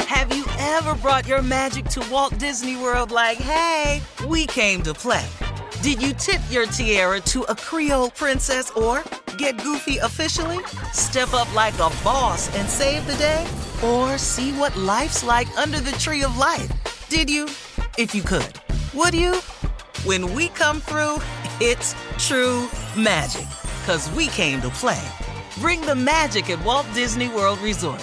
Have you ever brought your magic to Walt Disney World like, hey, we came to play? Did you tip your tiara to a Creole princess or get goofy officially? Step up like a boss and save the day? Or see what life's like under the tree of life? Did you? If you could. Would you? When we come through, it's true magic. 'Cause we came to play. Bring the magic at Walt Disney World Resort.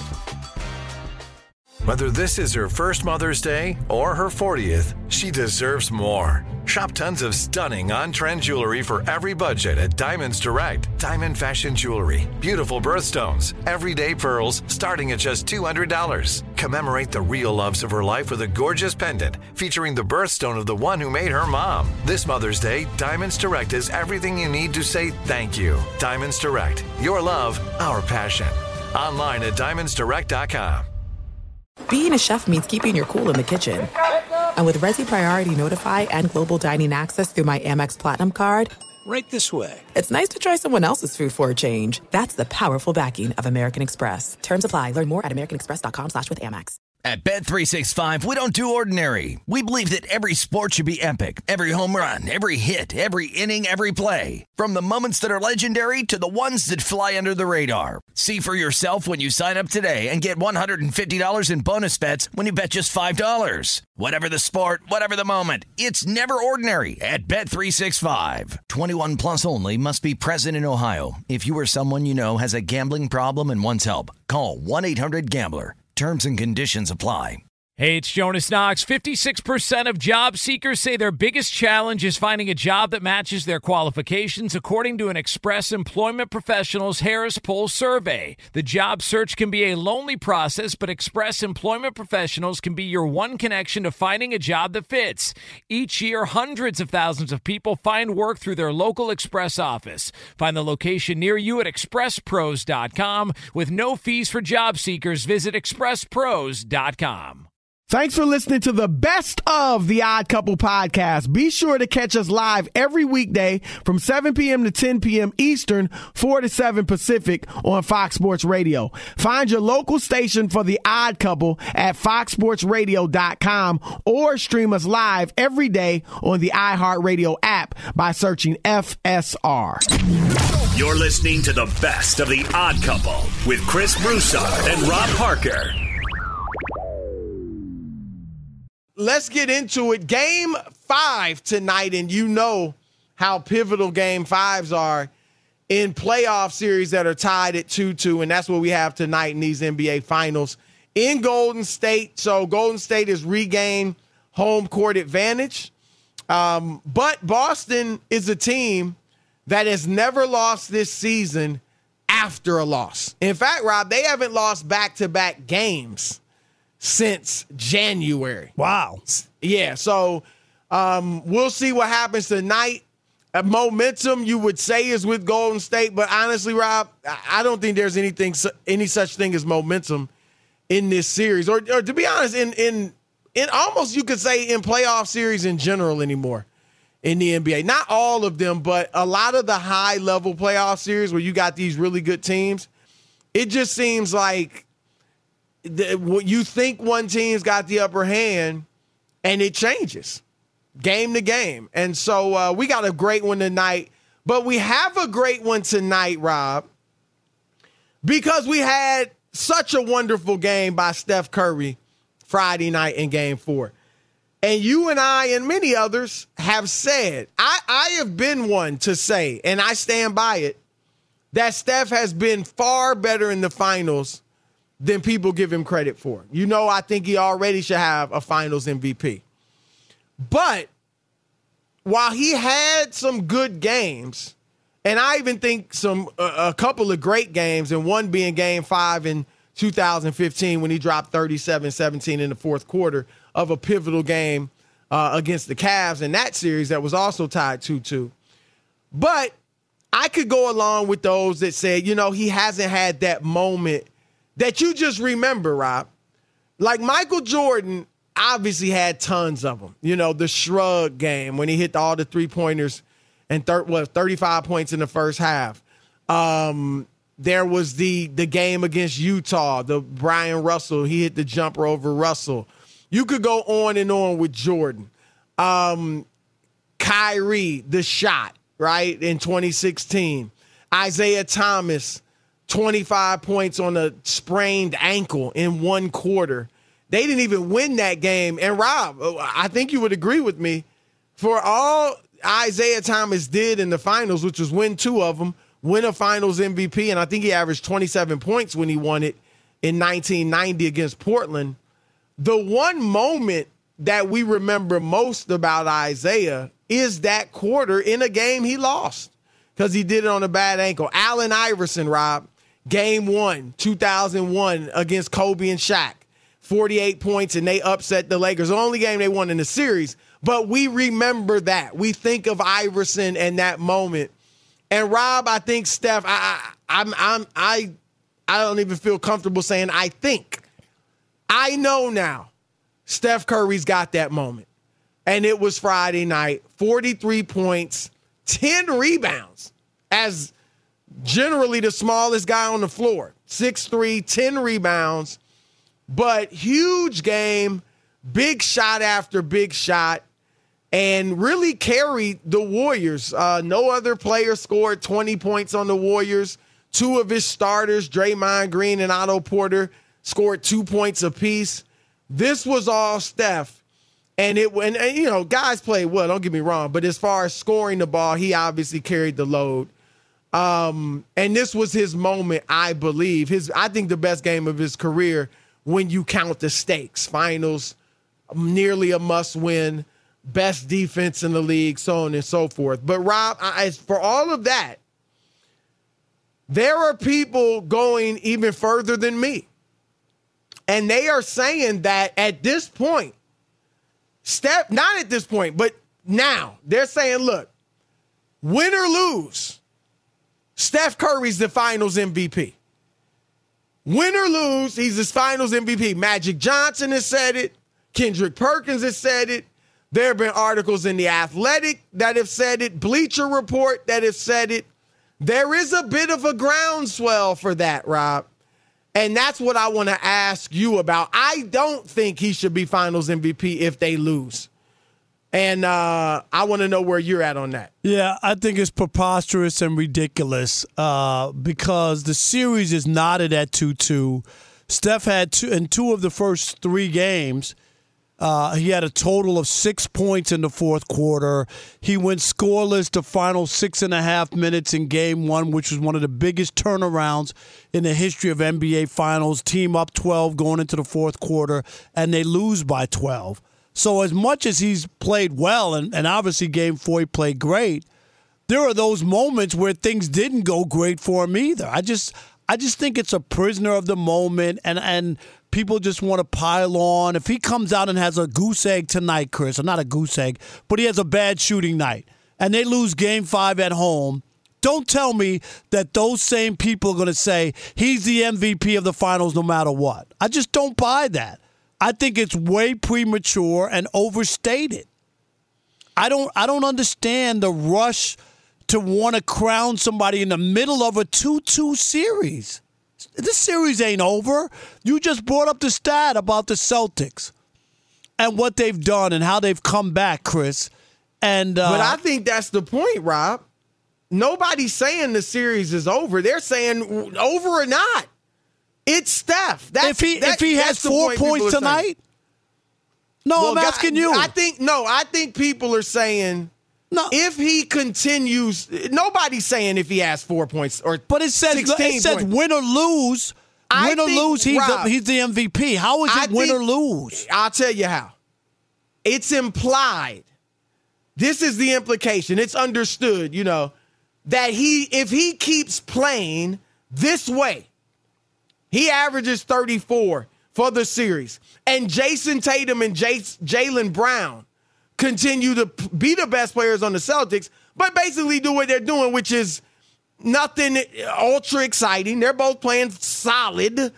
Whether this is her first Mother's Day or her 40th, she deserves more. Shop tons of stunning on-trend jewelry for every budget at Diamonds Direct. Diamond fashion jewelry, beautiful birthstones, everyday pearls starting at just $200. Commemorate the real loves of her life with a gorgeous pendant featuring the birthstone of the one who made her mom. This Mother's Day, Diamonds Direct is everything you need to say thank you. Diamonds Direct, your love, our passion. Online at diamondsdirect.com. Being a chef means keeping your cool in the kitchen. And with Resi Priority Notify and Global Dining Access through my Amex Platinum card, right this way. It's nice to try someone else's food for a change. That's the powerful backing of American Express. Terms apply. Learn more at americanexpress.com/withAmex. At Bet365, we don't do ordinary. We believe that every sport should be epic. Every home run, every hit, every inning, every play. From the moments that are legendary to the ones that fly under the radar. See for yourself when you sign up today and get $150 in bonus bets when you bet just $5. Whatever the sport, whatever the moment, it's never ordinary at Bet365. 21 plus only. Must be present in Ohio. If you or someone you know has a gambling problem and wants help, call 1-800-GAMBLER. Terms and conditions apply. Hey, it's Jonas Knox. 56% of job seekers say their biggest challenge is finding a job that matches their qualifications, according to an Express Employment Professionals Harris Poll survey. The job search can be a lonely process, but Express Employment Professionals can be your one connection to finding a job that fits. Each year, hundreds of thousands of people find work through their local Express office. Find the location near you at expresspros.com. With no fees for job seekers, visit expresspros.com. Thanks for listening to the best of the Odd Couple podcast. Be sure to catch us live every weekday from 7 p.m. to 10 p.m. Eastern, 4 to 7 Pacific on Fox Sports Radio. Find your local station for the Odd Couple at foxsportsradio.com or stream us live every day on the iHeartRadio app by searching FSR. You're listening to the best of the Odd Couple with Chris Broussard and Rob Parker. Let's get into it. Game 5 tonight, and you know how pivotal Game 5s are in playoff series that are tied at 2-2, and that's what we have tonight in these NBA Finals in Golden State. So Golden State has regained home court advantage, but Boston is a team that has never lost this season after a loss. In fact, Rob, they haven't lost back-to-back games since January. Wow. Yeah, so we'll see what happens tonight. Momentum, you would say, is with Golden State, but honestly, Rob, I don't think there's any such thing as momentum in this series, or to be honest, in almost you could say in playoff series in general anymore in the NBA. Not all of them, but a lot of the high-level playoff series where you got these really good teams, it just seems like you think one team's got the upper hand, and it changes game to game. And so we got a great one tonight. But we have a great one tonight, Rob, because we had such a wonderful game by Steph Curry Friday night in Game 4. And you and I and many others have said, I have been one to say, and I stand by it, that Steph has been far better in the finals than people give him credit for. You know, I think he already should have a finals MVP. But while he had some good games, and I even think a couple of great games, and one being Game 5 in 2015 when he dropped 37-17 in the fourth quarter of a pivotal game against the Cavs in that series that was also tied 2-2. But I could go along with those that said, you know, he hasn't had that moment that you just remember, Rob. Like Michael Jordan obviously had tons of them. You know, the shrug game when he hit all the three-pointers and 35 points in the first half. There was the game against Utah, the Brian Russell. He hit the jumper over Russell. You could go on and on with Jordan. Kyrie, the shot, right, in 2016. Isaiah Thomas, 25 points on a sprained ankle in one quarter. They didn't even win that game. And Rob, I think you would agree with me, for all Isaiah Thomas did in the finals, which was win 2 of them, win a finals MVP, and I think he averaged 27 points when he won it in 1990 against Portland. The one moment that we remember most about Isaiah is that quarter in a game he lost because he did it on a bad ankle. Allen Iverson, Rob, game 1, 2001 against Kobe and Shaq. 48 points, and they upset the Lakers. The only game they won in the series. But we remember that. We think of Iverson and that moment. And Rob, I think Steph, I don't even feel comfortable saying I think. I know now Steph Curry's got that moment. And it was Friday night, 43 points, 10 rebounds, as generally the smallest guy on the floor. 6'3", 10 rebounds. But huge game, big shot after big shot, and really carried the Warriors. No other player scored 20 points on the Warriors. 2 of his starters, Draymond Green and Otto Porter, scored 2 points apiece. This was all Steph. And guys played well, don't get me wrong. But as far as scoring the ball, he obviously carried the load. And this was his moment, I believe. I think the best game of his career when you count the stakes. Finals, nearly a must-win, best defense in the league, so on and so forth. But, Rob, for all of that, there are people going even further than me. And they are saying that at this point, not at this point, but now, they're saying, look, win or lose, Steph Curry's the finals MVP. Win or lose, he's his finals MVP. Magic Johnson has said it. Kendrick Perkins has said it. There have been articles in The Athletic that have said it. Bleacher Report that have said it. There is a bit of a groundswell for that, Rob. And that's what I want to ask you about. I don't think he should be finals MVP if they lose. And I want to know where you're at on that. Yeah, I think it's preposterous and ridiculous because the series is knotted at 2-2. Steph had 2 of the first 3 games. He had a total of 6 points in the fourth quarter. He went scoreless the final 6.5 minutes in game 1, which was one of the biggest turnarounds in the history of NBA Finals. Team up 12 going into the fourth quarter, and they lose by 12. So as much as he's played well, and obviously Game 4 he played great, there are those moments where things didn't go great for him either. I just think it's a prisoner of the moment, and people just want to pile on. If he comes out and has a goose egg tonight, Chris, or not a goose egg, but he has a bad shooting night, and they lose Game 5 at home, don't tell me that those same people are going to say he's the MVP of the finals no matter what. I just don't buy that. I think it's way premature and overstated. I don't understand the rush to want to crown somebody in the middle of a 2-2 series. This series ain't over. You just brought up the stat about the Celtics and what they've done and how they've come back, Chris. But I think that's the point, Rob. Nobody's saying the series is over. They're saying over or not. It's Steph. If he has 4 points tonight? No, well, I'm asking you. I think people are saying if he continues. Nobody's saying if he has 4 points or but it says win or lose. Win or lose, he's the MVP. How is it win or lose? I'll tell you how. It's implied. This is the implication. It's understood, that if he keeps playing this way, he averages 34 for the series. And Jason Tatum and Jaylen Brown continue to be the best players on the Celtics, but basically do what they're doing, which is nothing ultra exciting. They're both playing solid,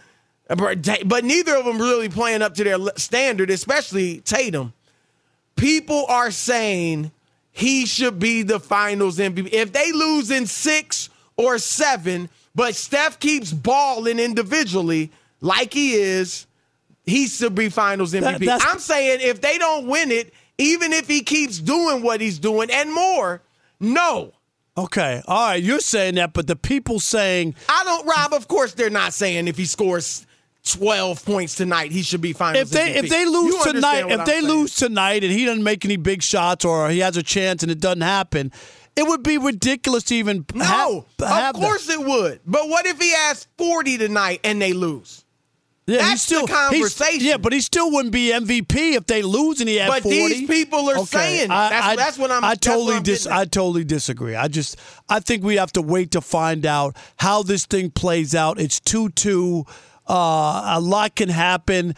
but neither of them really playing up to their standard, especially Tatum. People are saying he should be the finals MVP. If they lose in 6 or 7, but Steph keeps balling individually like he is, he should be Finals MVP. I'm saying if they don't win it, even if he keeps doing what he's doing and more, no. Okay, all right, you're saying that, but the people saying... Rob, of course they're not saying if he scores 12 points tonight, he should be Finals MVP. If they lose tonight and he doesn't make any big shots or he has a chance and it doesn't happen, it would be ridiculous to even have of course it would. But what if he has 40 tonight and they lose? Yeah, that's the conversation. But he still wouldn't be MVP if they lose and he had 40. But these people are saying that's what I'm. I totally disagree. I think we have to wait to find out how this thing plays out. It's 2-2. A lot can happen.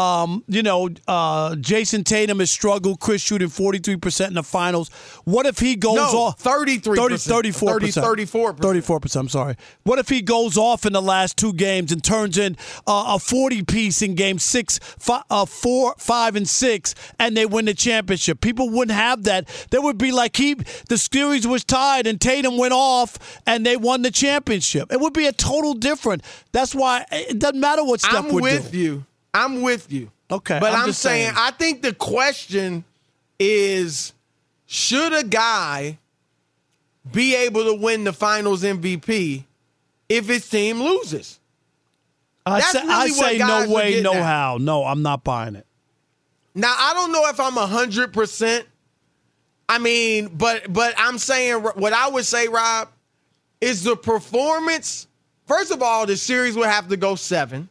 Jason Tatum has struggled. Chris shooting 43% in the finals. What if he goes off? 33%. 34%. 34%, I'm sorry. What if he goes off in the last two games and turns in a 40-piece in game 6, 4, 5, and 6, and they win the championship? People wouldn't have that. They would be like the series was tied and Tatum went off and they won the championship. It would be a total different. That's why it doesn't matter what Steph would do. I'm with you. Okay. But I'm saying, I think the question is, should a guy be able to win the Finals MVP if his team loses? I say no way, no how. No, I'm not buying it. Now, I don't know if I'm 100%. I mean, but I'm saying what I would say, Rob, is the performance. First of all, the series would have to go 7.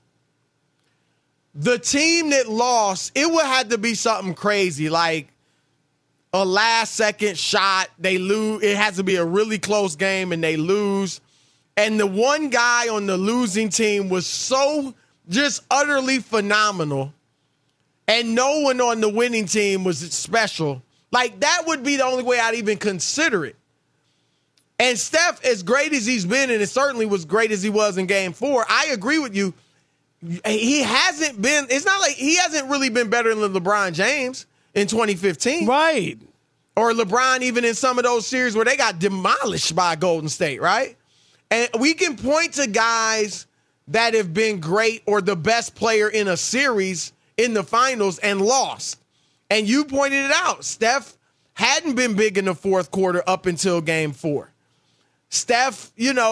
The team that lost, it would have to be something crazy, like a last-second shot. They lose. It has to be a really close game, and they lose. And the one guy on the losing team was so just utterly phenomenal, and no one on the winning team was special. Like, that would be the only way I'd even consider it. And Steph, as great as he's been, and it certainly was great as he was in Game 4, I agree with you. He hasn't been – it's not like he hasn't really been better than LeBron James in 2015. Right. Or LeBron even in some of those series where they got demolished by Golden State, right? And we can point to guys that have been great or the best player in a series in the finals and lost. And you pointed it out. Steph hadn't been big in the fourth quarter up until Game 4. Steph,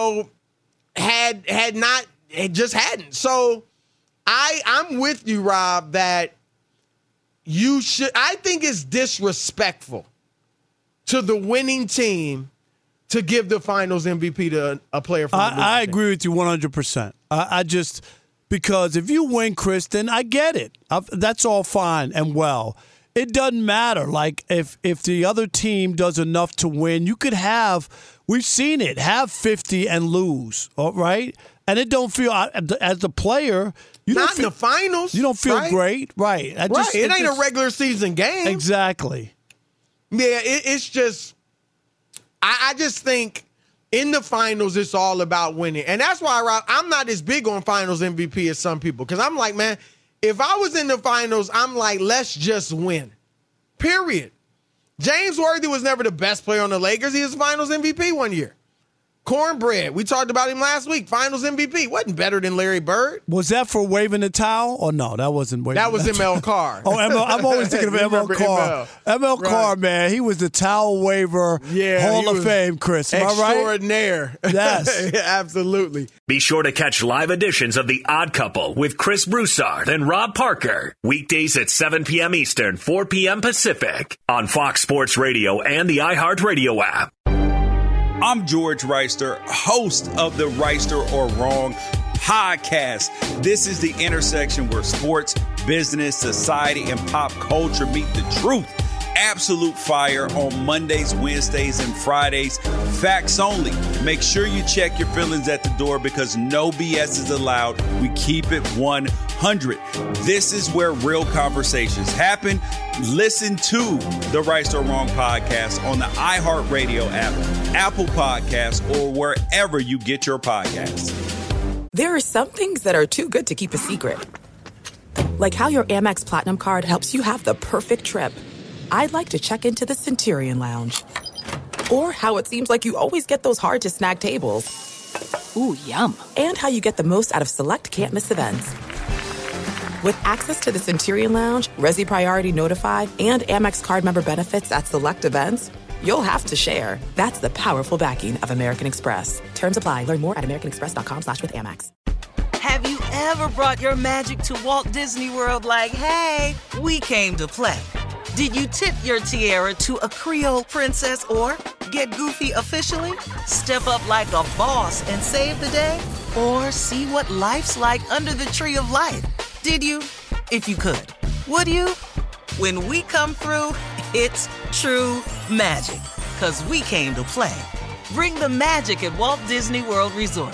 had just hadn't. So I'm with you, Rob, that you should. I think it's disrespectful to the winning team to give the Finals MVP to a player from the losing team. I agree with you 100%. I just because if you win, Chris, then I get it. That's all fine and well. It doesn't matter. Like, if the other team does enough to win, you could have, we've seen it, have 50 and lose, right? And it don't feel, as a player, you not don't feel, in the finals. You don't feel great. Right. It ain't a regular season game. Exactly. Yeah, it's just, I just think in the finals, it's all about winning. And that's why, Rob, I'm not as big on Finals MVP as some people. Because I'm like, man, if I was in the finals, I'm like, let's just win. Period. James Worthy was never the best player on the Lakers. He was Finals MVP one year. Cornbread, we talked about him last week. Finals MVP. Wasn't better than Larry Bird. Was that for waving the towel? Or no, that wasn't waving. That was ML Carr. I'm always thinking of ML Carr. ML Carr, man, he was the towel waver Hall of Fame, Chris. Am I right? Extraordinaire. Yes. Absolutely. Be sure to catch live editions of The Odd Couple with Chris Broussard and Rob Parker. Weekdays at 7 p.m. Eastern, 4 p.m. Pacific on Fox Sports Radio and the iHeartRadio app. I'm George Reister, host of the Reister or Wrong podcast. This is the intersection where sports, business, society, and pop culture meet the truth. Absolute fire on Mondays, Wednesdays, and Fridays. Facts only. Make sure you check your feelings at the door because no BS is allowed. We keep it 100. This is where real conversations happen. Listen to the Right or Wrong podcast on the iHeartRadio app, Apple Podcasts, or wherever you get your podcasts. There are some things that are too good to keep a secret. Like how your Amex Platinum card helps you have the perfect trip. I'd like to check into the Centurion Lounge. Or how it seems like you always get those hard-to-snag tables. Ooh, yum. And how you get the most out of select can't-miss events. With access to the Centurion Lounge, Resi Priority Notify, and Amex card member benefits at select events, you'll have to share. That's the powerful backing of American Express. Terms apply. Learn more at americanexpress.com/withAmex. Have you ever brought your magic to Walt Disney World like, hey, we came to play? Did you tip your tiara to a Creole princess or get goofy officially? Step up like a boss and save the day? Or see what life's like under the tree of life? Did you? If you could. Would you? When we come through, it's true magic. 'Cause we came to play. Bring the magic at Walt Disney World Resort.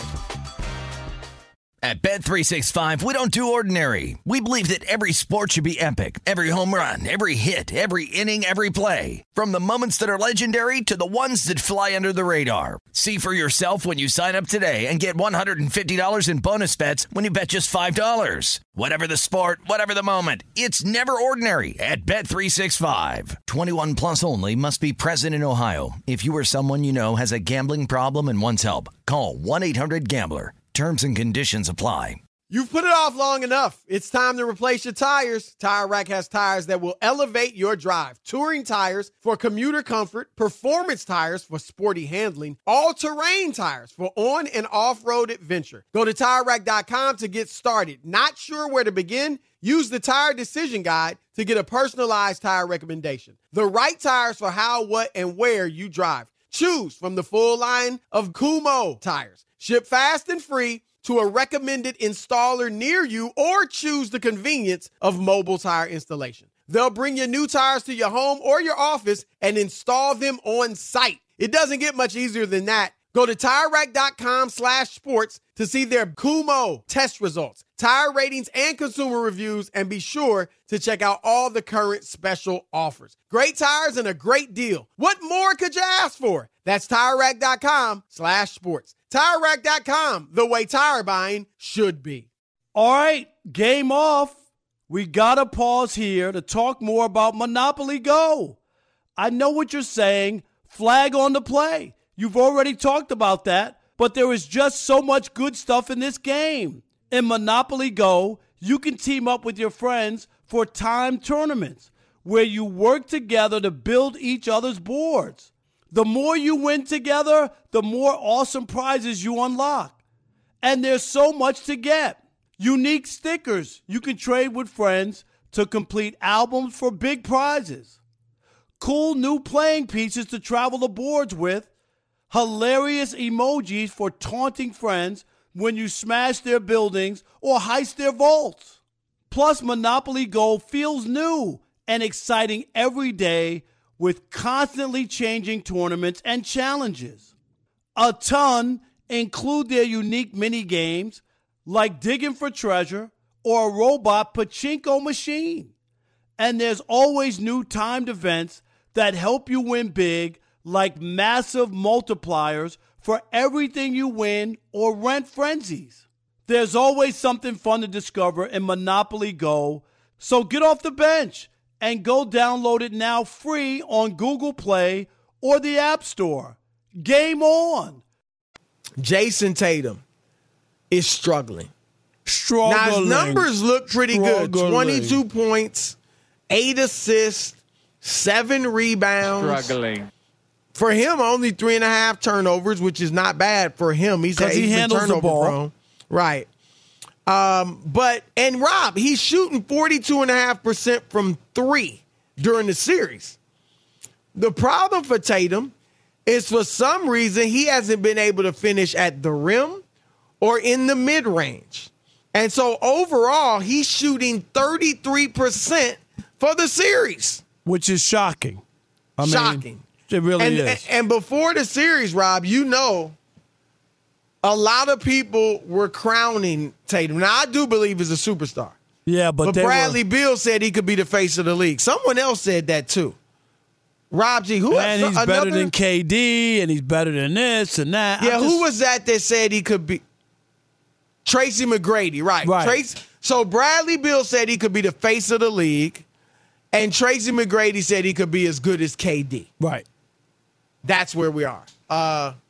At Bet365, we don't do ordinary. We believe that every sport should be epic. Every home run, every hit, every inning, every play. From the moments that are legendary to the ones that fly under the radar. See for yourself when you sign up today and get $150 in bonus bets when you bet just $5. Whatever the sport, whatever the moment, it's never ordinary at Bet365. 21 plus only. Must be present in Ohio. If you or someone you know has a gambling problem and wants help, call 1-800-GAMBLER. Terms and conditions apply. You've put it off long enough. It's time to replace your tires. Tire Rack has tires that will elevate your drive. Touring tires for commuter comfort, performance tires for sporty handling, all-terrain tires for on- and off-road adventure. Go to TireRack.com to get started. Not sure where to begin? Use the Tire Decision Guide to get a personalized tire recommendation. The right tires for how, what, and where you drive. Choose from the full line of Kumho tires. Ship fast and free to a recommended installer near you, or choose the convenience of mobile tire installation. They'll bring your new tires to your home or your office and install them on site. It doesn't get much easier than that. Go to TireRack.com/sports to see their Kumho test results, tire ratings, and consumer reviews, and be sure to check out all the current special offers. Great tires and a great deal. What more could you ask for? That's TireRack.com/sports. TireRack.com, the way tire buying should be. All right, game off. We got to pause here to talk more about Monopoly Go. I know what you're saying. Flag on the play. You've already talked about that, but there is just so much good stuff in this game. In Monopoly Go, you can team up with your friends for timed tournaments where you work together to build each other's boards. The more you win together, the more awesome prizes you unlock. And there's so much to get. Unique stickers you can trade with friends to complete albums for big prizes. Cool new playing pieces to travel the boards with. Hilarious emojis for taunting friends when you smash their buildings or heist their vaults. Plus, Monopoly Go feels new and exciting every day with constantly changing tournaments and challenges. A ton include their unique mini games like digging for treasure or a robot pachinko machine. And there's always new timed events that help you win big, like massive multipliers for everything you win or rent frenzies. There's always something fun to discover in Monopoly Go, so get off the bench and go download it now free on Google Play or the App Store. Game on. Jason Tatum is struggling. Struggling. Now, his numbers look pretty good. 22 points, 8 assists, 7 rebounds. Struggling. For him, only 3.5 turnovers, which is not bad for him. He's handles the ball. Prone. Right. And Rob, he's shooting 42.5% from 3 during the series. The problem for Tatum is, for some reason, he hasn't been able to finish at the rim or in the mid-range. And so overall, he's shooting 33% for the series. Which is shocking. Shocking. It really is. And before the series, Rob, you know, a lot of people were crowning Tatum. Now, I do believe he's a superstar. Yeah, but Bradley Beal said he could be the face of the league. Someone else said that too. Rob G. And he's better than KD, and he's better than this and that. Yeah, who was that said he could be? Tracy McGrady, right. So Bradley Beal said he could be the face of the league, and Tracy McGrady said he could be as good as KD. Right. That's where we are.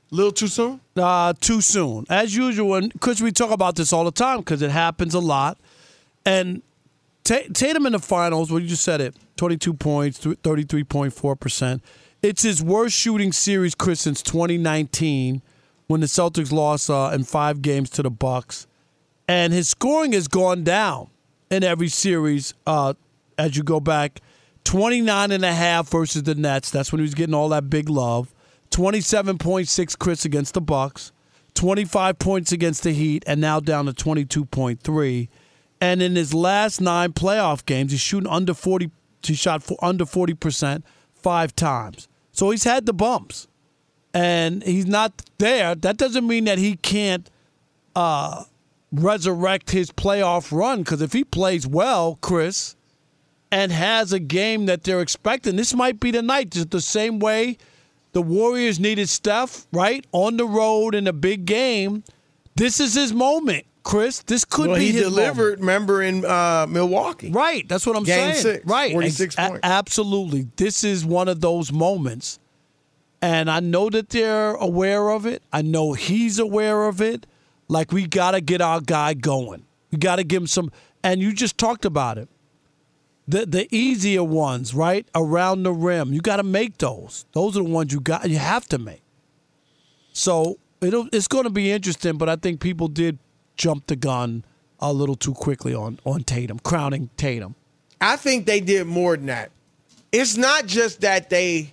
A little too soon? Too soon. As usual, and Chris, we talk about this all the time because it happens a lot. And Tatum in the finals, well, you just said it, 22 points, 33.4%. It's his worst shooting series, Chris, since 2019 when the Celtics lost in 5 games to the Bucks. And his scoring has gone down in every series as you go back. 29.5 versus the Nets. That's when he was getting all that big love. 27.6, Chris, against the Bucks. 25 points against the Heat, and now down to 22.3. And in his last 9 playoff games, he's shooting under 40. He shot under 40% 5 times. So he's had the bumps, and he's not there. That doesn't mean that he can't resurrect his playoff run. Because if he plays well, Chris, and has a game that they're expecting, this might be the night. Just the same way the Warriors needed Steph, right? On the road in a big game. This is his moment, Chris. This could be his delivered, moment. remember, in Milwaukee. Right. That's what I'm saying. Game 6, right. 46 points. Absolutely. This is one of those moments. And I know that they're aware of it. I know he's aware of it. Like, we got to get our guy going. We got to give him some. And you just talked about it. The easier ones, right, around the rim, you got to make those. Those are the ones you have to make. So it's going to be interesting, but I think people did jump the gun a little too quickly on Tatum, crowning Tatum. I think they did more than that. It's not just that they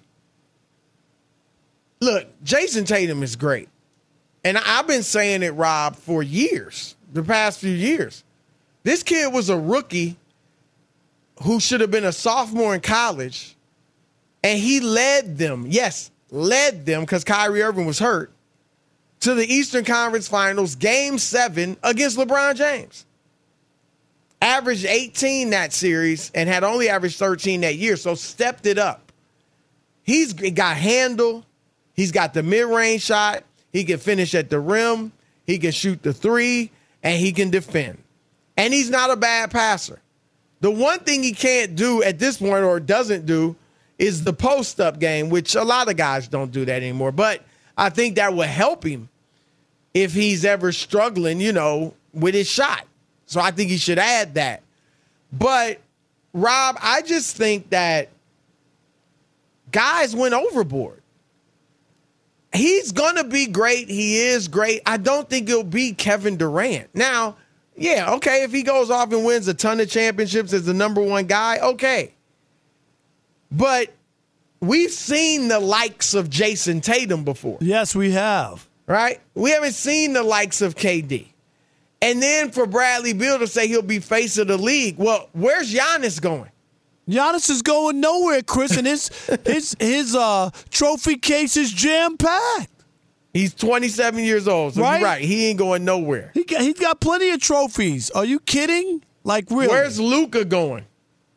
– look, Jason Tatum is great. And I've been saying it, Rob, for years, the past few years. This kid was a rookie who should have been a sophomore in college, and he led them, because Kyrie Irving was hurt, to the Eastern Conference Finals, Game 7 against LeBron James. Averaged 18 that series and had only averaged 13 that year, so stepped it up. He's got handle. He's got the mid-range shot. He can finish at the rim. He can shoot the 3, and he can defend. And he's not a bad passer. The one thing he can't do at this point, or doesn't do, is the post-up game, which a lot of guys don't do that anymore. But I think that will help him if he's ever struggling, with his shot. So I think he should add that. But, Rob, I just think that guys went overboard. He's going to be great. He is great. I don't think he'll be Kevin Durant. Now, yeah, okay, if he goes off and wins a ton of championships as the number 1 guy, okay. But we've seen the likes of Jason Tatum before. Yes, we have. Right? We haven't seen the likes of KD. And then for Bradley Beal to say he'll be face of the league, well, where's Giannis going? Giannis is going nowhere, Chris, and his trophy case is jam-packed. He's 27 years old, so right? You're right. He ain't going nowhere. He's got plenty of trophies. Are you kidding? Like, really? Where's Luka going?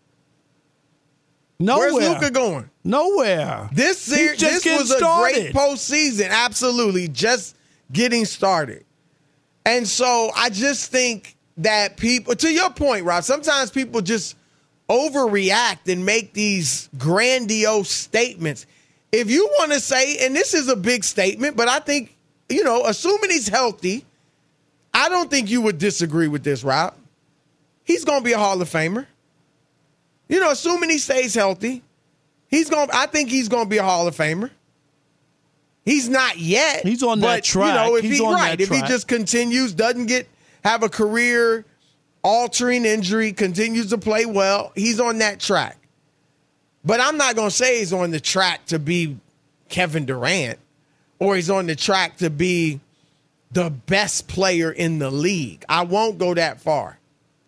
Nowhere. Where's Luka going? Nowhere. This was a great postseason. Absolutely. Just getting started. And so I just think that people, to your point, Rob, sometimes people just overreact and make these grandiose statements. If you want to say, and this is a big statement, but I think, assuming he's healthy, I don't think you would disagree with this, Rob. He's going to be a Hall of Famer. Assuming he stays healthy, I think he's going to be a Hall of Famer. He's not yet. He's on that track. If he just continues, doesn't have a career-altering injury, continues to play well, he's on that track. But I'm not going to say he's on the track to be Kevin Durant or he's on the track to be the best player in the league. I won't go that far.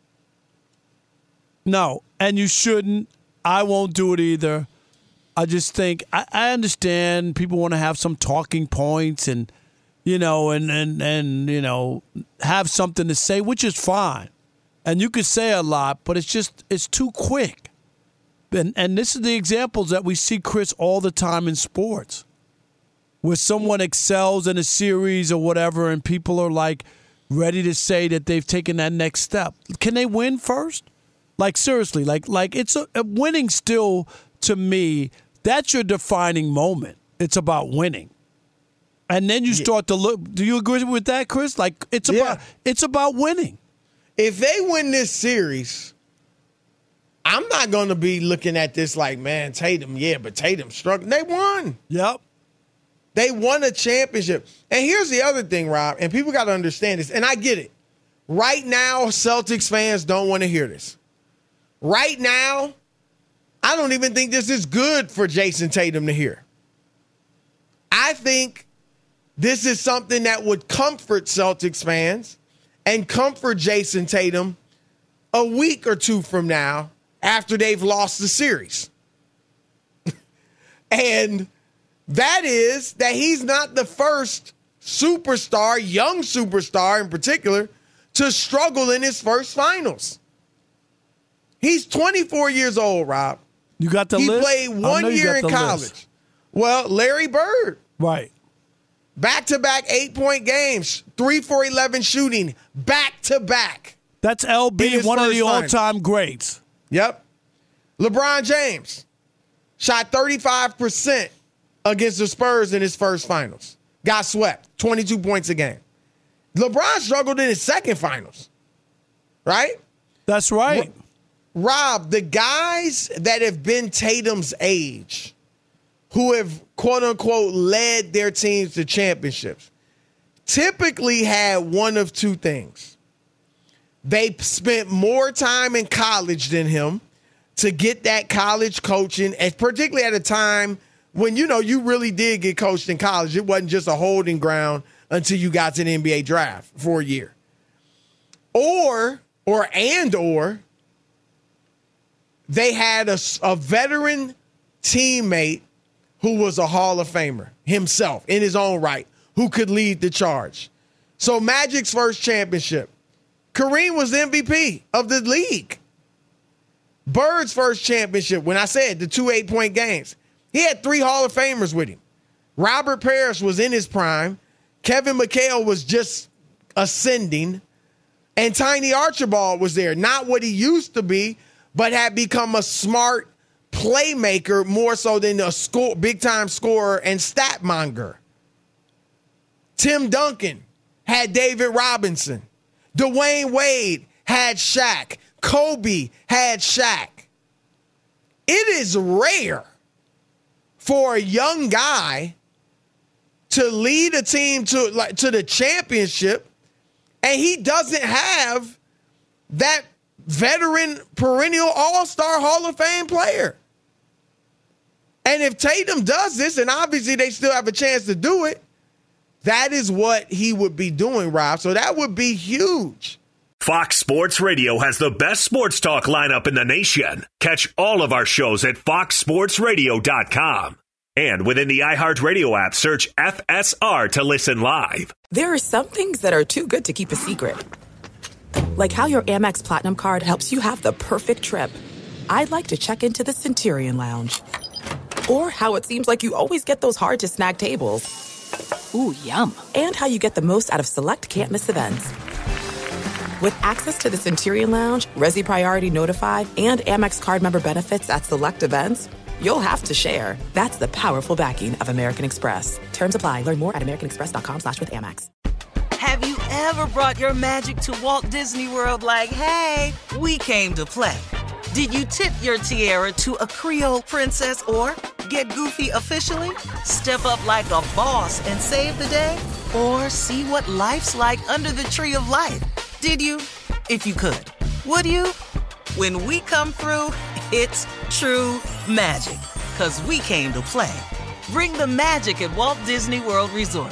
No, and you shouldn't. I won't do it either. I just think I understand people want to have some talking points and have something to say, which is fine. And you could say a lot, but it's too quick. And this is the examples that we see, Chris, all the time in sports, where someone excels in a series or whatever, and people are like ready to say that they've taken that next step. Can they win first? Like, seriously, like it's a winning still, to me, that's your defining moment. It's about winning. And then you start to look. Do you agree with that, Chris? Like it's about winning. If they win this series, I'm not going to be looking at this like, man, Tatum, but Tatum struggled. They won. Yep. They won a championship. And here's the other thing, Rob, and people got to understand this, and I get it. Right now, Celtics fans don't want to hear this. Right now, I don't even think this is good for Jason Tatum to hear. I think this is something that would comfort Celtics fans and comfort Jason Tatum a week or two from now after they've lost the series. And that is that he's not the first superstar, young superstar in particular, to struggle in his first finals. He's 24 years old, Rob. You got the list? He played 1 year in college. List. Well, Larry Bird. Right. Back-to-back 8-point games, 3 for 11 shooting, back-to-back. That's LB, one of the all-time greats. Yep. LeBron James shot 35% against the Spurs in his first finals. Got swept, 22 points a game. LeBron struggled in his second finals, right? That's right. Rob, the guys that have been Tatum's age, who have, quote-unquote, led their teams to championships, typically had one of two things. They spent more time in college than him to get that college coaching, and particularly at a time when, you really did get coached in college. It wasn't just a holding ground until you got to the NBA draft for a year. Or they had a veteran teammate who was a Hall of Famer himself in his own right, who could lead the charge. So Magic's first championship, Kareem was the MVP of the league. Bird's first championship, when I said the 2 8-point games, he had 3 Hall of Famers with him. Robert Parrish was in his prime. Kevin McHale was just ascending. And Tiny Archibald was there. Not what he used to be, but had become a smart playmaker more so than a big-time scorer and stat monger. Tim Duncan had David Robinson. Dwayne Wade had Shaq. Kobe had Shaq. It is rare for a young guy to lead a team to the championship, and he doesn't have that veteran perennial all-star Hall of Fame player. And if Tatum does this, and obviously they still have a chance to do it, that is what he would be doing, Rob. So that would be huge. Fox Sports Radio has the best sports talk lineup in the nation. Catch all of our shows at foxsportsradio.com. And within the iHeartRadio app, search FSR to listen live. There are some things that are too good to keep a secret. Like how your Amex Platinum card helps you have the perfect trip. I'd like to check into the Centurion Lounge. Or how it seems like you always get those hard-to-snag tables. Ooh, yum. And how you get the most out of select can't-miss events. With access to the Centurion Lounge, Resi Priority Notified, and Amex card member benefits at select events, you'll have to share. That's the powerful backing of American Express. Terms apply. Learn more at americanexpress.com/withAmex. Have you ever brought your magic to Walt Disney World like, hey, we came to play? Did you tip your tiara to a Creole princess or get goofy officially? Step up like a boss and save the day? Or see what life's like under the tree of life? Did you? If you could. Would you? When we come through, it's true magic. 'Cause we came to play. Bring the magic at Walt Disney World Resort.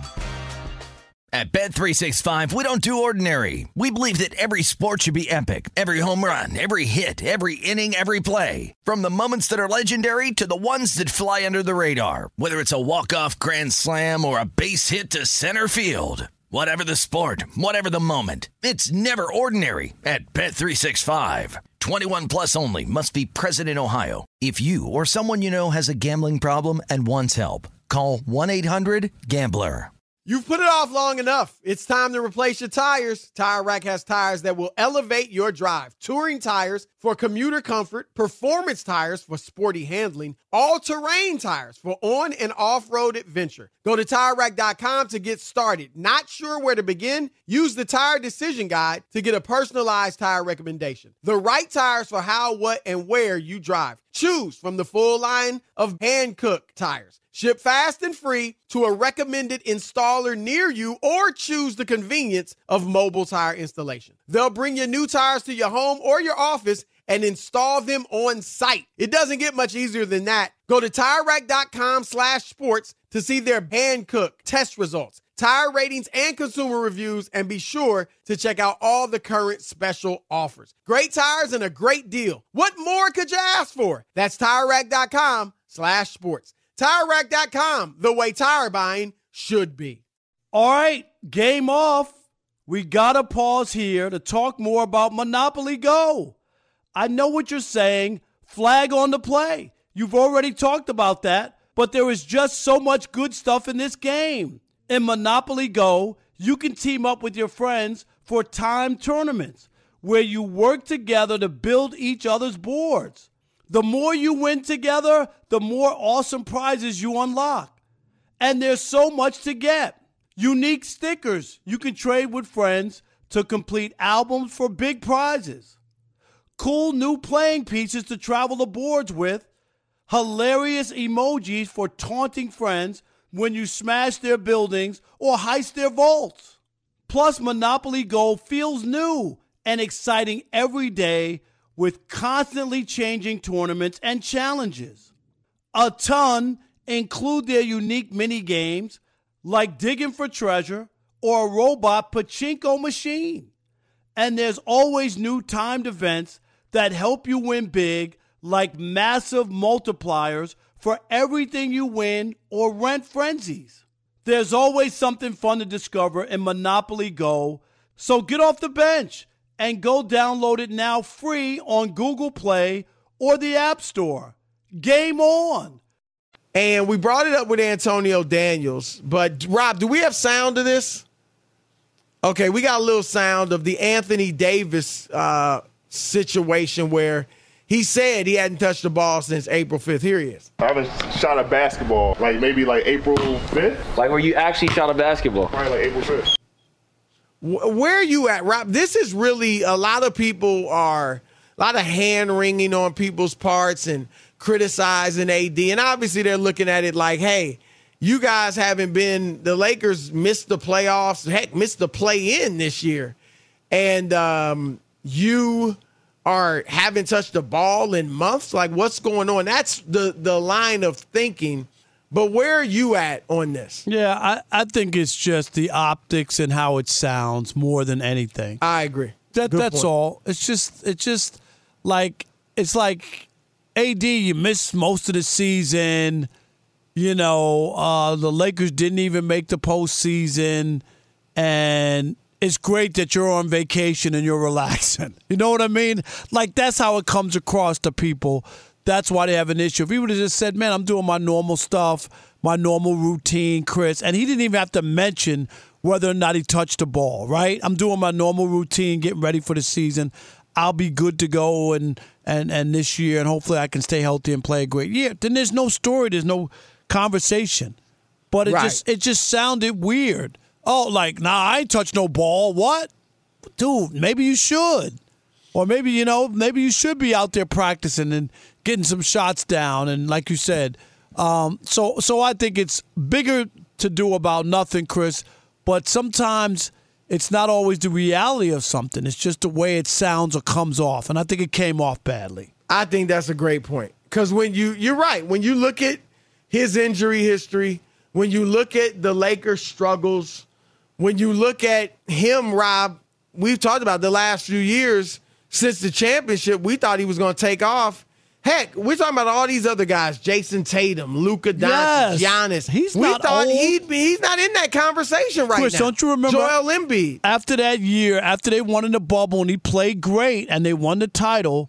At Bet365, we don't do ordinary. We believe that every sport should be epic. Every home run, every hit, every inning, every play. From the moments that are legendary to the ones that fly under the radar. Whether it's a walk-off grand slam or a base hit to center field. Whatever the sport, whatever the moment. It's never ordinary at Bet365. 21 plus only. Must be present in Ohio. If you or someone you know has a gambling problem and wants help, call 1-800-GAMBLER. You've put it off long enough. It's time to replace your tires. Tire Rack has tires that will elevate your drive. Touring tires for commuter comfort, performance tires for sporty handling, all-terrain tires for on- and off-road adventure. Go to TireRack.com to get started. Not sure where to begin? Use the Tire Decision Guide to get a personalized tire recommendation. The right tires for how, what, and where you drive. Choose from the full line of Hankook tires. Ship fast and free to a recommended installer near you, or choose the convenience of mobile tire installation. They'll bring your new tires to your home or your office and install them on site. It doesn't get much easier than that. Go to TireRack.com/sports to see their Hankook test results, tire ratings, and consumer reviews, and be sure to check out all the current special offers. Great tires and a great deal. What more could you ask for? That's TireRack.com/sports. TireRack.com, the way tire buying should be. All right, game off. We got to pause here to talk more about Monopoly Go. I know what you're saying. Flag on the play. You've already talked about that, but there is just so much good stuff in this game. In Monopoly Go, you can team up with your friends for timed tournaments where you work together to build each other's boards. The more you win together, the more awesome prizes you unlock. And there's so much to get. Unique stickers you can trade with friends to complete albums for big prizes. Cool new playing pieces to travel the boards with. Hilarious emojis for taunting friends when you smash their buildings or heist their vaults. Plus, Monopoly Go feels new and exciting every day with constantly changing tournaments and challenges. A ton include their unique mini games like digging for treasure or a robot pachinko machine. And there's always new timed events that help you win big, like massive multipliers for everything you win or rent frenzies. There's always something fun to discover in Monopoly Go, so get off the bench and go download it now free on Google Play or the App Store. Game on. And we brought it up with Antonio Daniels, but Rob, do we have sound of this? Okay, we got a little sound of the Anthony Davis situation where he said he hadn't touched the ball since April 5th. Here he is. I haven't shot a basketball, maybe April 5th. Like where you actually shot a basketball? Probably April 5th. Where are you at, Rob? This is really a lot of hand-wringing on people's parts and criticizing AD. And obviously they're looking at it like, hey, you guys the Lakers missed the playoffs, missed the play-in this year. And you haven't touched the ball in months. Like, what's going on? That's the line of thinking. But where are you at on this? Yeah, I think it's just the optics and how it sounds more than anything. I agree. That's all. It's just like AD, you missed most of the season. You know, the Lakers didn't even make the postseason, and it's great that you're on vacation and you're relaxing. You know what I mean? Like, that's how it comes across to people. That's why they have an issue. If he would have just said, man, I'm doing my normal stuff, my normal routine, Chris, and he didn't even have to mention whether or not he touched the ball, right? I'm doing my normal routine, getting ready for the season. I'll be good to go and this year, and hopefully I can stay healthy and play a great year. Then there's no story, there's no conversation. But it just sounded weird. Oh, I ain't touched no ball. What? Dude, maybe you should. Or maybe you should be out there practicing and getting some shots down. And like you said, so I think it's bigger to do about nothing, Chris. But sometimes it's not always the reality of something. It's just the way it sounds or comes off. And I think it came off badly. I think that's a great point. Because you're right. When you look at his injury history, when you look at the Lakers' struggles, when you look at him, Rob, we've talked about the last few years since the championship, we thought he was going to take off. Heck, we're talking about all these other guys, Jason Tatum, Luka Doncic, Giannis. He's not old. He's not in that conversation right Chris, now. Don't you remember Joel Embiid? After that year, after they won in the bubble and he played great and they won the title,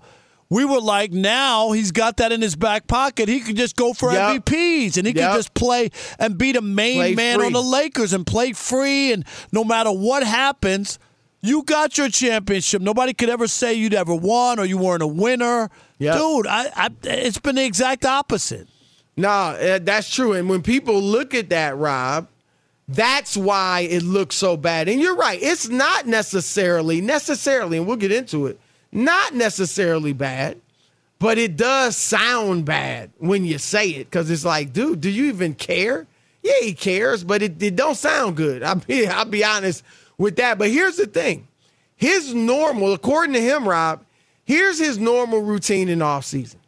we were like, now he's got that in his back pocket. He can just go for MVPs, and he can just play and be the main man on the Lakers and play free. And no matter what happens, you got your championship. Nobody could ever say you'd ever won or you weren't a winner. Yep. Dude, it's been the exact opposite. No, that's true. And when people look at that, Rob, that's why it looks so bad. And you're right. It's not necessarily, and we'll get into it, not necessarily bad, but it does sound bad when you say it because it's like, dude, do you even care? Yeah, he cares, but it don't sound good. I'll be honest with that. But here's the thing. His normal, according to him, Rob, here's his normal routine in offseason.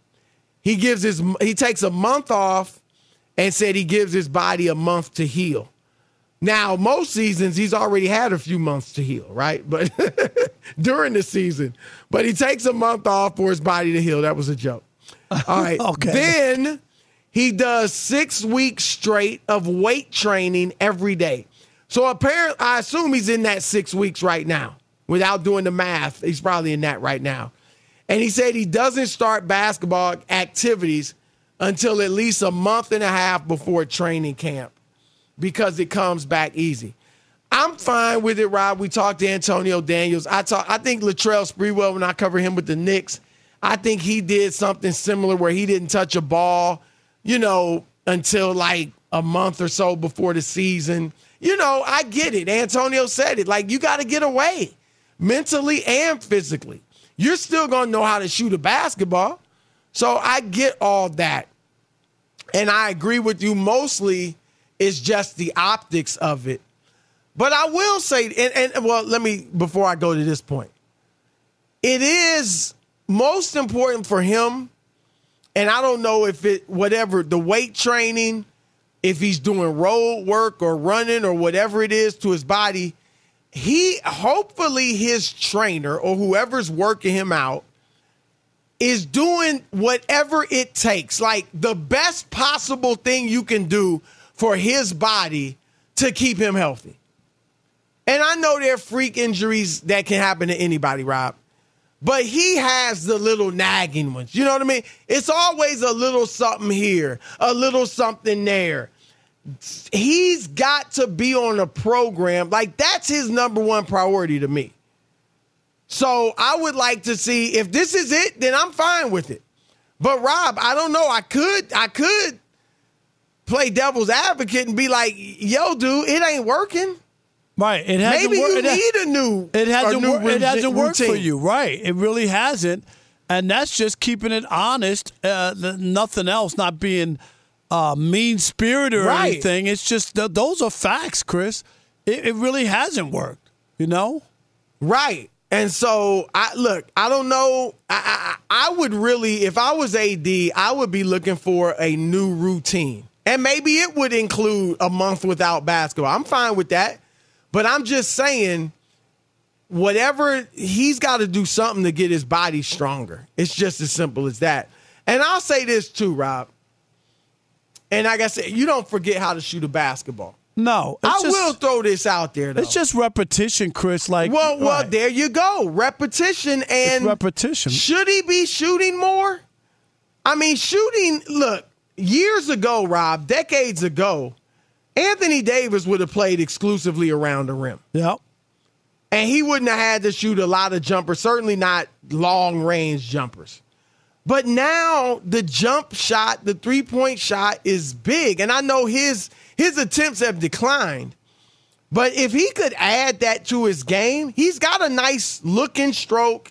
He takes a month off and said he gives his body a month to heal. Now, most seasons, he's already had a few months to heal, right? But during the season. But he takes a month off for his body to heal. That was a joke. All right. Okay. Then he does 6 weeks straight of weight training every day. So apparently, I assume he's in that 6 weeks right now. Without doing the math, he's probably in that right now. And he said he doesn't start basketball activities until at least a month and a half before training camp, because it comes back easy. I'm fine with it, Rob. We talked to Antonio Daniels. I think Latrell Sprewell, when I cover him with the Knicks, I think he did something similar where he didn't touch a ball, until like a month or so before the season. I get it. Antonio said it. Like, you got to get away mentally and physically. You're still going to know how to shoot a basketball. So I get all that. And I agree with you. Mostly it's just the optics of it. But I will say, before I go to this point, it is most important for him, and I don't know if the weight training, if he's doing road work or running or whatever it is to his body, hopefully his trainer or whoever's working him out is doing whatever it takes, like the best possible thing you can do for his body to keep him healthy. And I know there are freak injuries that can happen to anybody, Rob, but he has the little nagging ones. You know what I mean? It's always a little something here, a little something there. He's got to be on a program. Like, that's his number one priority to me. So I would like to see if this is it, then I'm fine with it. But Rob, I don't know. I could play devil's advocate and be like, yo, dude, it ain't working. Right. It hasn't Maybe you need a new It hasn't worked routine for you. Right. It really hasn't. And that's just keeping it honest. Nothing else, not being mean-spirited or anything. It's just those are facts, Chris. It really hasn't worked, Right. And so, I don't know. I would really, if I was AD, I would be looking for a new routine. And maybe it would include a month without basketball. I'm fine with that. But I'm just saying, whatever, he's got to do something to get his body stronger. It's just as simple as that. And I'll say this too, Rob. And like I said, you don't forget how to shoot a basketball. No. I will throw this out there, though. It's just repetition, Chris. Well, there you go. Repetition. And it's repetition. Should he be shooting more? I mean, look, years ago, Rob, decades ago, Anthony Davis would have played exclusively around the rim. Yep. And he wouldn't have had to shoot a lot of jumpers, certainly not long-range jumpers. But now the jump shot, the three-point shot is big. And I know his attempts have declined. But if he could add that to his game, he's got a nice looking stroke.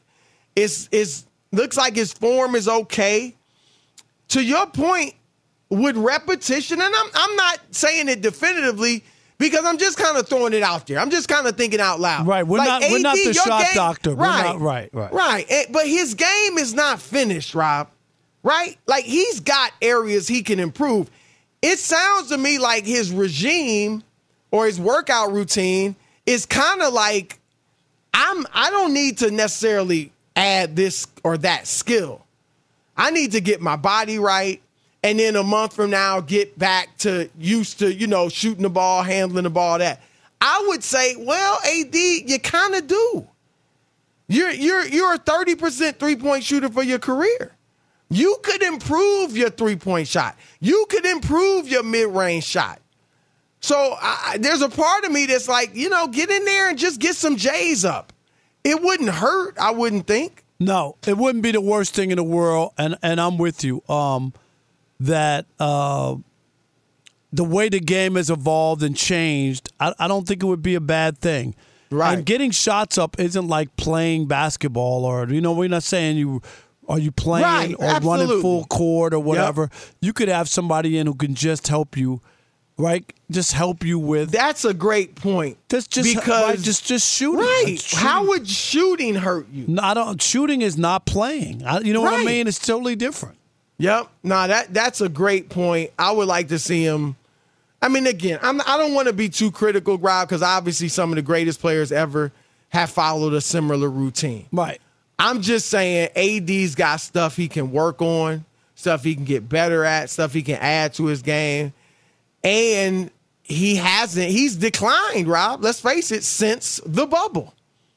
Looks like his form is okay. To your point, with repetition, and I'm not saying it definitively because I'm just kind of throwing it out there. I'm just kind of thinking out loud. Right. We're not the shot doctor. Right. Right. Right. But his game is not finished, Rob. Right? Like, he's got areas he can improve. It sounds to me like his regime or his workout routine is kind of like, I don't need to necessarily add this or that skill. I need to get my body right. And then a month from now, get back to used to, shooting the ball, handling the ball, that. I would say, well, AD, you kind of do. You're a 30% three-point shooter for your career. You could improve your three-point shot. You could improve your mid-range shot. So there's a part of me that's like, get in there and just get some J's up. It wouldn't hurt, I wouldn't think. No, it wouldn't be the worst thing in the world, and I'm with you. That the way the game has evolved and changed, I don't think it would be a bad thing. Right. And getting shots up isn't like playing basketball or, we're not saying are you playing right, or absolutely. running full court or whatever. Yep. You could have somebody in who can just help you, right? Just help you with. That's a great point. Just shooting. Right. How would shooting hurt you? No, shooting is not playing. You know what I mean? It's totally different. Yep. No, that's a great point. I would like to see him. I mean, again, I don't want to be too critical, Rob, because obviously some of the greatest players ever have followed a similar routine. Right. I'm just saying AD's got stuff he can work on, stuff he can get better at, stuff he can add to his game. And he's declined, Rob. Let's face it, since the bubble.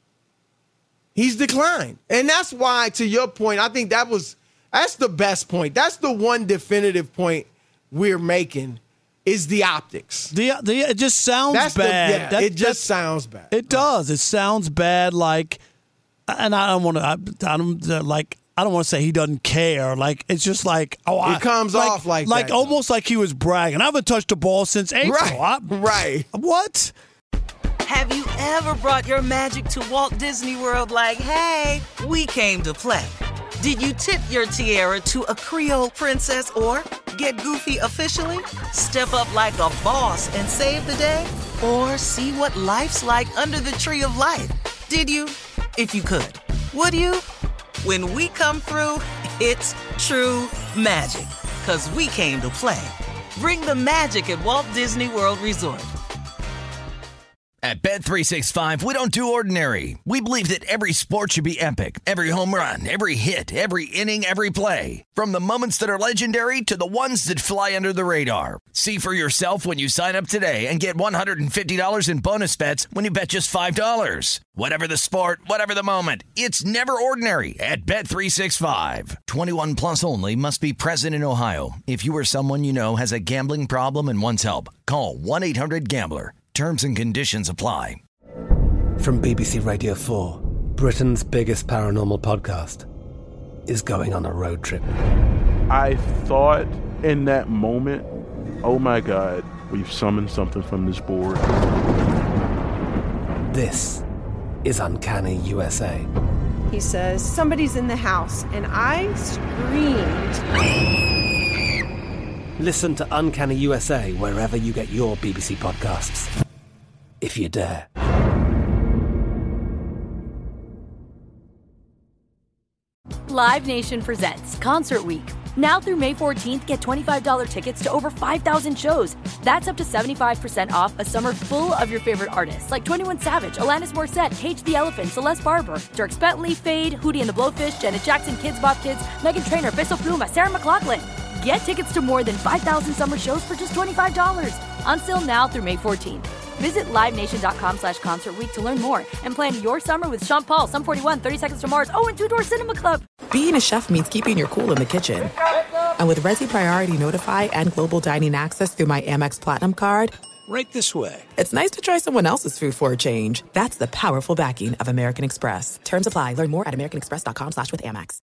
He's declined. And that's why, to your point, I think that's the best point. That's the one definitive point we're making is the optics. It just sounds bad. It just sounds bad. It does. It sounds bad like, and I don't want to say he doesn't care. Like, it's just like, it comes off like that. Like almost like he was bragging. I haven't touched the ball since April. Right. What? Have you ever brought your magic to Walt Disney World like, hey, we came to play? Did you tip your tiara to a Creole princess or get goofy officially? Step up like a boss and save the day? Or see what life's like under the tree of life? Did you? If you could. Would you? When we come through, it's true magic. 'Cause we came to play. Bring the magic at Walt Disney World Resort. At Bet365, we don't do ordinary. We believe that every sport should be epic. Every home run, every hit, every inning, every play. From the moments that are legendary to the ones that fly under the radar. See for yourself when you sign up today and get $150 in bonus bets when you bet just $5. Whatever the sport, whatever the moment, it's never ordinary at Bet365. 21 plus only. Must be present in Ohio. If you or someone you know has a gambling problem and wants help, call 1-800-GAMBLER. Terms and conditions apply. From BBC Radio 4, Britain's biggest paranormal podcast is going on a road trip. I thought in that moment, oh my God, we've summoned something from this board. This is Uncanny USA. He says, somebody's in the house, and I screamed. Listen to Uncanny USA wherever you get your BBC podcasts, if you dare. Live Nation presents Concert Week. Now through May 14th, get $25 tickets to over 5,000 shows. That's up to 75% off a summer full of your favorite artists, like 21 Savage, Alanis Morissette, Cage the Elephant, Celeste Barber, Dierks Bentley, Fade, Hootie and the Blowfish, Janet Jackson, Kidz Bop Kids, Meghan Trainor, Bissell Pluma, Sarah McLachlan. Get tickets to more than 5,000 summer shows for just $25. Until now through May 14th. Visit LiveNation.com/Concert Week to learn more and plan your summer with Sean Paul, Sum 41, 30 Seconds to Mars, and Two Door Cinema Club. Being a chef means keeping your cool in the kitchen. And with Resi Priority Notify and Global Dining Access through my Amex Platinum card, right this way. It's nice to try someone else's food for a change. That's the powerful backing of American Express. Terms apply. Learn more at americanexpress.com/withAmex.